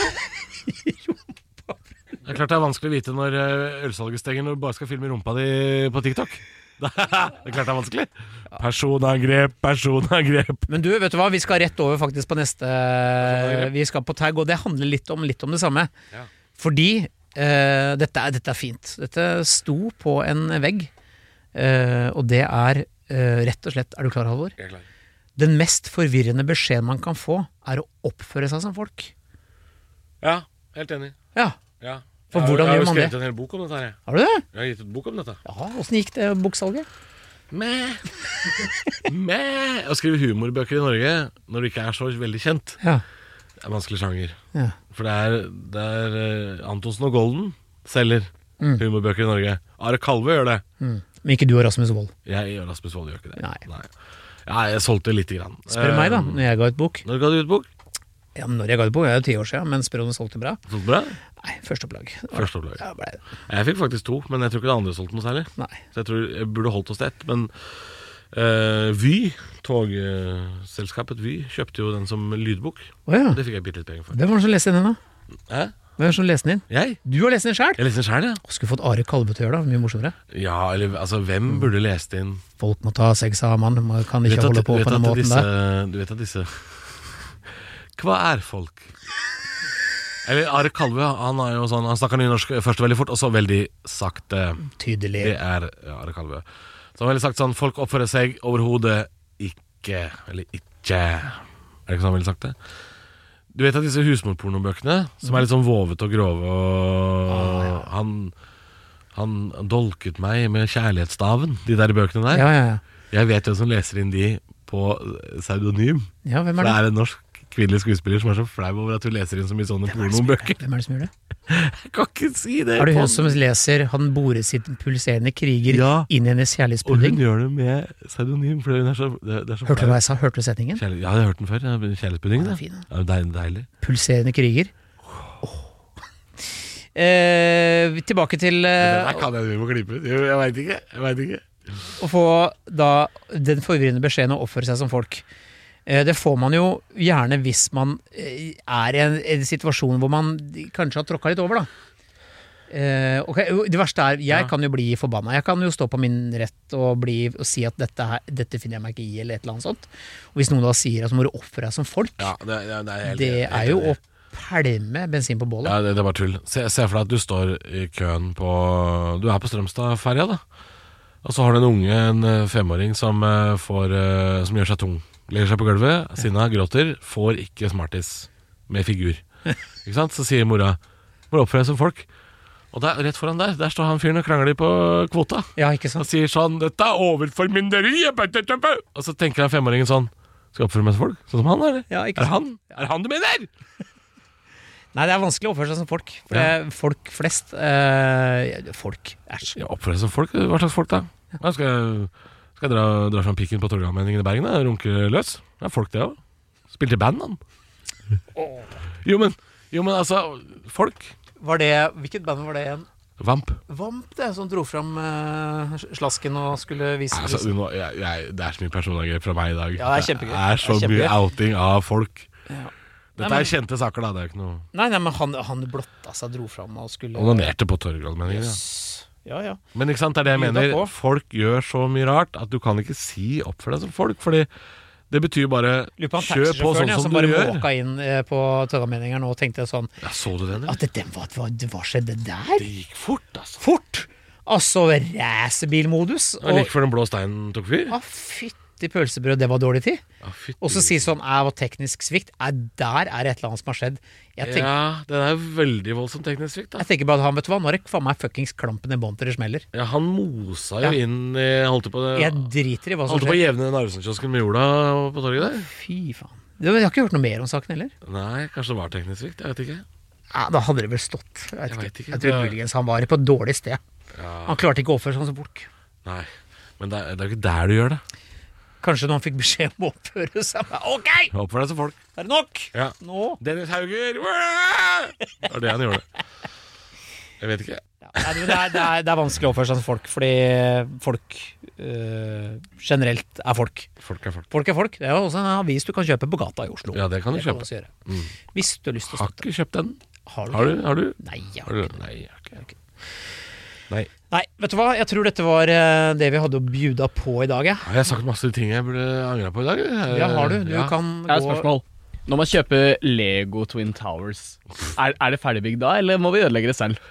Det er klart det er vanskelig å vite når eh, ølsalget stenger når du bare skal filme rumpa di på TikTok. Det er klart det er vanskelig. Personangrep, personangrep. Men du, vet du hva? Vi skal rett over faktisk på neste Vi skal på tag, og det handler litt om, litt om det samme. Ja. Fordi eh, dette, er, dette er fint. Dette sto på en vegg, eh, og det er eh, rett og slett, er du klar, Halvor? Jeg er klar. Den mest forvirrende beskjeden man kan få, er å oppføre seg som folk. Ja, helt enig. Ja, Ja. For Jeg har- hvordan jeg har gjør jo man det? skrevet en hel bok om dette her. jeg. har du det? Jeg har gitt ut bok om dette. Ja, åssen gikk det boksalget? Mæ. Mæ. Å skrive humorbøker i Norge når du ikke er så veldig kjent, Ja, det er en vanskelig sjanger. ja. For det er, det er eh, Antonsen og Golden selger Mm. humorbøker i Norge. Are Kalve gjør det. Mm. Men ikke du og Rasmus Wold. Jeg og Rasmus Wold gjør ikke det. Nei. Ja, jeg solgte lite grann. Spør meg da, Eh, når jeg ga ut bok. Når ga du ut bok? Ja, men når jeg ga ut bok, det er jo ti år siden, men spør om det solgte bra. Solgte bra? Nei, første opplag. Første opplag. Ja, ble det. Jeg fikk faktisk to, men jeg tror ikke det andre solgte noe særlig. Nei. Så jeg tror jeg burde holdt oss til ett. Men uh, Vy, togselskapet Vy, kjøpte jo den som lydbok. Åja, Det fikk jeg bitte litt penger for. hvem var det som leste den inn da? Hæ? Hvem var det som leste den inn? Jeg? Du har lest den selv? Jeg leste den sjøl, ja. Skulle fått Are Kalve til å gjøre det, mye morsommere. Ja, eller altså, hvem burde lest inn Folk må ta seg sammen, man kan Du ikke vet at- holde på du vet på den at måten disse, der. Du vet at disse Hva er folk? Eller Are Kalve, han er jo sånn Han snakker nynorsk først veldig fort, og så veldig sakte. Tydelig. Det er ja, Are Kalve. Så han har veldig sagt sånn folk oppfører seg overhodet ikke, eller ikke. Er det ikke sånn han ville sagt det? Du vet at disse husmorpornobøkene, som er litt sånn våvet og grove, og han, han dolket meg med kjærlighetsstaven, de der bøkene der. Ja, ja, ja. Jeg vet hvem som leser inn de på pseudonym. Ja, hvem For er det det? er en norsk kvinnelig skuespiller som er så flau over at hun leser inn så mye sånne pornobøker. Hvem er det som gjør det? Jeg kan ikke si det. Er det hun som leser Han borer sitt pulserende kriger Ja. inn i hennes Og kjærlighetspudding? hun gjør det med pseudonym, for hun er så, det, det er så Hørte du flau. hva jeg sa? Hørte du setningen? Kjærlighet- Ja, jeg har hørt den før. Ja, Kjærlighetspudding, Ja, da. den er fin, da. Ja, det er deilig. Pulserende kriger. Åh. Eh, tilbake til Det eh, der kan jeg jo klippe ut. Jo, Jeg vet ikke. Jeg vet ikke. å få da den forvirrende beskjeden å oppføre seg som folk. Eh, det får man jo gjerne hvis man eh, er i en, en situasjon hvor man kanskje har tråkka litt over, da. Eh, okay, det verste er, jeg Ja. kan jo bli forbanna. Jeg kan jo stå på min rett og, bli, og si at dette, her, dette finner jeg meg ikke i, eller et eller annet sånt. Og hvis noen da sier at så må du oppføre deg som folk, Ja, det, ja, det er, helt, det helt er jo enig. å pælme bensin på bålet. Ja, det, det er bare tull. Se, se for deg at du står i køen på Du er på Strømstad-ferja, da. Og så har du en unge, en eh, femåring, som, eh, får, eh, som gjør seg tung. Legger seg på gulvet, sinna, gråter, får ikke Smarties med figur. Ikke sant? Så sier mora må oppføre deg som folk. Og der, rett foran der, der står han fyren og krangler på kvota. Ja, ikke Han sant? sier sånn 'Dette er overformynderi!' Og så tenker han femåringen sånn: Skal jeg oppføre meg som folk? Sånn som han, eller? Ja, ikke Er det han? Er det han du mener? Nei, det er vanskelig å oppføre seg som folk. For det er folk flest eh, Folk, æsj. Ja, oppføre seg som folk? Hva slags folk, da? Ja, skal jeg, skal jeg dra, dra fram pikken på Torgallmenningen i Bergen? Da? Runke løs? Det er folk, det òg. Spilte i band, han. Jo, men, jo, men altså Folk. Var det, hvilket band var det igjen? Vamp. Vamp, det, som dro fram eh, slasken og skulle vise Altså, du må, jeg, jeg, det er så mye personangrep fra meg i dag. Ja, det er kjempegøy. Det er så Det er mye kjempegøy. outing av folk. Ja. Dette Nei, men- er kjente saker, da. Det er jo ikke noe Nei, nei, men han, han blotta seg, dro fram og skulle Onanerte på Torgallmenningen. Ja. Yes. Ja, ja. Men ikke sant, det er det jeg Bjuda mener. på. Folk gjør så mye rart at du kan ikke si 'oppfør deg som folk'. Fordi det betyr bare Lurer på han kjør på taxisjåføren sånn ja, som, som du bare gjør. måka inn eh, på Tøggammeningeren og tenkte sånn Ja, Så du den, eller? At det, den, hva, hva, hva skjedde der? Det gikk fort, altså. Fort! Altså racerbilmodus. Det var like før den blå steinen tok fyr. ah, fytti pølsebrød, det var dårlig tid. Ja, fytti. Og så si sånn er det teknisk svikt. Er der er det et eller annet som har skjedd. Jeg tenker, Ja, den er veldig voldsom teknisk svikt, da. jeg tenker bare at han, vet du hva, nå er det faen meg fuckings klampen i bånn til det smeller. Ja, han mosa jo Ja. inn i Holdt på det Jeg driter i hva som Holdt på å skjer. jevne Narvesen-kiosken med jorda på torget der. Fy faen. Jeg har ikke hørt noe mer om saken heller. Nei, kanskje det var teknisk svikt. Jeg vet ikke. Ja, da hadde det vel stått. Jeg, vet Jeg ikke. vet ikke. Jeg tror Det- muligens han var på et dårlig sted. Ja, Han klarte ikke å oppføre seg som folk. nei. Men det er, det er jo ikke der du gjør det. Kanskje når han fikk beskjed om å oppføre seg. Ok, Oppfør deg som folk. er det nok? Ja. Nå? Dennis Hauger! Det var det han gjorde. Jeg vet ikke. Ja, nei, men det, er, det, er, det er vanskelig å oppføre seg som folk, fordi folk øh, generelt er folk. Folk er folk. Folk er folk. Det er jo også en avis du kan kjøpe på gata i Oslo. Ja, det kan du Det kan kjøpe. du også gjøre. Mm. Hvis du har lyst til å Har støtte. ikke kjøpt den. Har du? Har du? Har du? Nei, jeg Har har du? ikke. Nei, jeg har ikke. Ok. Nei. Nei, vet du hva? Jeg tror dette var eh, det vi hadde å bjuda på i dag. Jeg. Har jeg sagt masse ting jeg burde angra på i dag? eller? Ja, har du? Du Ja. kan Jeg har et gå spørsmål. Når man kjøper Lego Twin Towers, er, er det ferdigbygd da, eller må vi ødelegge det selv?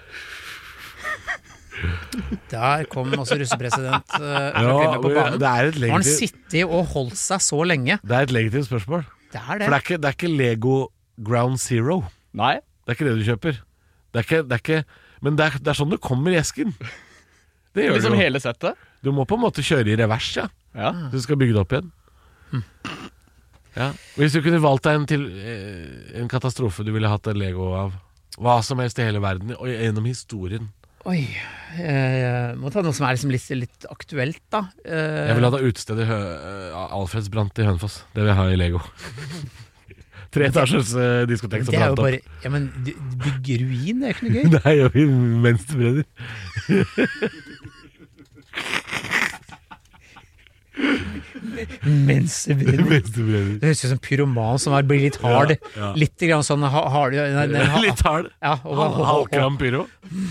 Der kom også russepresident uh, Ja, på banen. det er et Har han legitimt, sittet og holdt seg så lenge? det er et legitimt spørsmål. Det er For det. det er, ikke, det er ikke Lego Ground Zero. Nei? Det er ikke det du kjøper. Det er ikke, det er ikke Men det er, det er sånn det kommer i esken. Det gjør Liksom det jo. hele settet? Du må på en måte kjøre i revers, ja. Ja. Hvis du skal bygge det opp igjen. Ja. Hvis du kunne valgt deg en, til, eh, en katastrofe du ville hatt en Lego av, hva som helst i hele verden, og gjennom historien. Oi. Jeg må ta noe som er liksom litt, litt aktuelt, da. Eh, Jeg vil ha det utestedet Hø eh, Alfredsbrant i Hønefoss. Det vil jeg ha i Lego. Tre etasjers eh, diskotek som det er jo brant opp. bare Ja, men du- bygge ruin, det er ikke noe gøy. Det er jo vi mens det brenner. Mens det brenner. Mens det brenner. Det høres ut som pyroman som er, blir litt hard. Ja, ja. Litt grann sånn ha- hard nei, nei, ha- Litt hard. Ja, og, og, og, Halvkram pyro.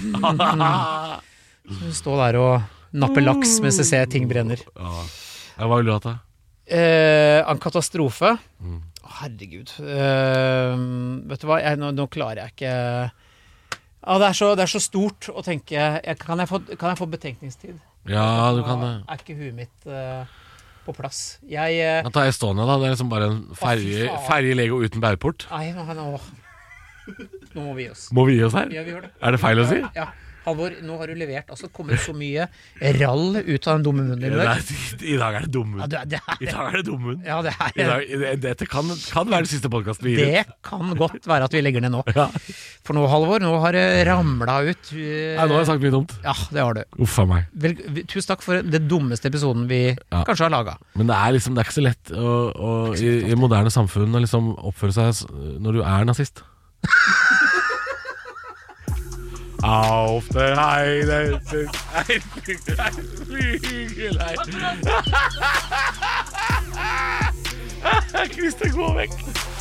Stå der og nappe laks mens jeg ser ting brenner. Ja. Ja, hva vil du ha da? Eh, en katastrofe. Mm. Å, herregud. Eh, vet du hva, jeg, nå, nå klarer jeg ikke ja, det, er så, det er så stort å tenke jeg, kan, jeg få, kan jeg få betenkningstid? Ja, du kan det. Nå er ikke huet mitt eh, på plass. Jeg eh, Da tar jeg Estonia, da. Det er liksom bare en ferje, faen. ferje Lego uten bærport. Nei, nå, nå, nå må vi gi oss. Må vi gi oss her? Ja, vi gjør det. Er det feil å si? Ja. Halvor, nå har du levert, altså kommet så mye rall ut av den dumme munnen din. Ja, I dag er det dum munn. Ja, det, det er, I dag er det dum munn. Ja, det er I dag, Dette kan, kan være den siste podcasten vi gir ut. Det kan godt være at vi legger ned nå. Ja. For nå, Halvor, nå har det ramlet ut. Ja, nå har jeg sagt mye dumt. Ja, det har du. Uffa meg. Vel, tusen takk for det dummeste episoden vi ja. kanskje har laget. Men det er liksom, det er ikke så lett å, å, i, i moderne samfunn å liksom oppføre seg når du er nazist. Auf der Heide ein Flügel Christer, gå vekk.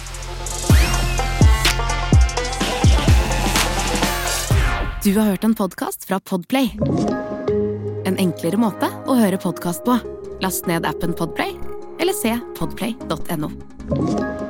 Du har hørt en podcast fra Podplay. En enklere måte å høre podcast på. Last ned appen Podplay, eller se podplay punktum no.